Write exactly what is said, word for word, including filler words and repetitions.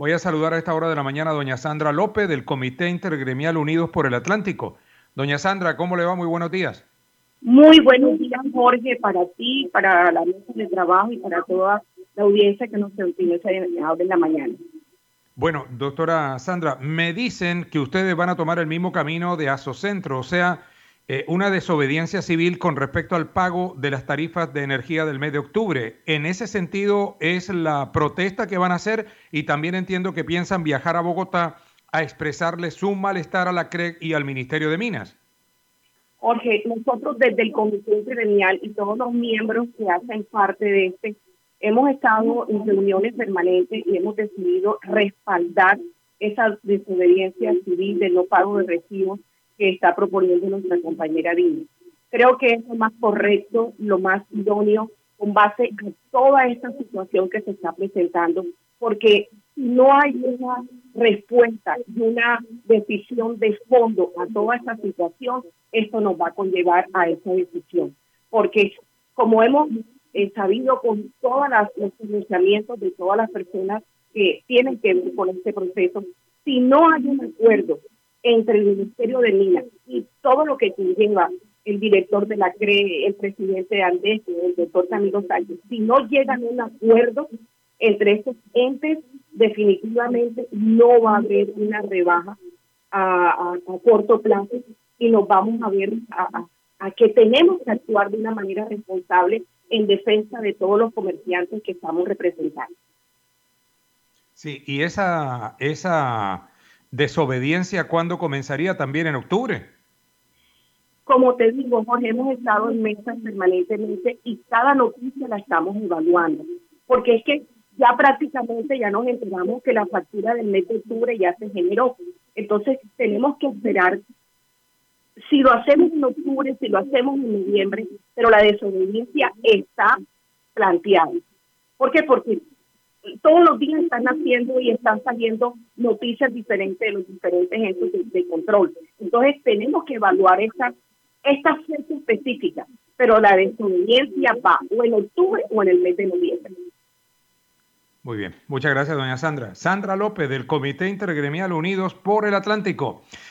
Voy a saludar a esta hora de la mañana a doña Sandra López del Comité Intergremial Unidos por el Atlántico. Doña Sandra, ¿cómo le va? Muy buenos días. Muy buenos días, Jorge, para ti, para la mesa de trabajo y para toda la audiencia que nos utiliza ahora en la mañana. Bueno, doctora Sandra, me dicen que ustedes van a tomar el mismo camino de Asocentro, o sea, eh, una desobediencia civil con respecto al pago de las tarifas de energía del mes de octubre. En ese sentido, es la protesta que van a hacer y también entiendo que piensan viajar a Bogotá a expresarle su malestar a la C R E C y al Ministerio de Minas. Jorge, nosotros desde el Comité Gremial y todos los miembros que hacen parte de este, hemos estado en reuniones permanentes y hemos decidido respaldar esa desobediencia civil del no pago de recibos que está proponiendo nuestra compañera Dina. Creo que es lo más correcto, lo más idóneo, con base a toda esta situación que se está presentando, porque si no hay una respuesta y una decisión de fondo a toda esta situación, esto nos va a conllevar a esa decisión. Porque como hemos eh, sabido con todos los pronunciamientos de todas las personas que tienen que ver con este proceso, si no hay un acuerdo entre el Ministerio de Minas y todo lo que conlleva el director de la C R E, el presidente de Andes, el doctor Camilo Sánchez, si no llegan a un acuerdo entre estos entes, definitivamente no va a haber una rebaja a, a, a corto plazo y nos vamos a ver a, a, a que tenemos que actuar de una manera responsable en defensa de todos los comerciantes que estamos representando. Sí, y esa, esa desobediencia, ¿cuándo comenzaría? También en octubre. Como te digo, Jorge, hemos estado en mesas permanentemente y cada noticia la estamos evaluando, porque es que ya prácticamente ya nos enteramos que la factura del mes de octubre ya se generó. Entonces tenemos que esperar si lo hacemos en octubre, si lo hacemos en noviembre, pero la desobediencia está planteada. ¿Por qué? Porque todos los días están haciendo y están saliendo noticias diferentes de los diferentes entes de, de control. Entonces tenemos que evaluar esta, esta fecha específica, pero la desobediencia va o en octubre o en el mes de noviembre. Muy bien, muchas gracias, doña Sandra. Sandra López, del Comité Intergremial Unidos por el Atlántico.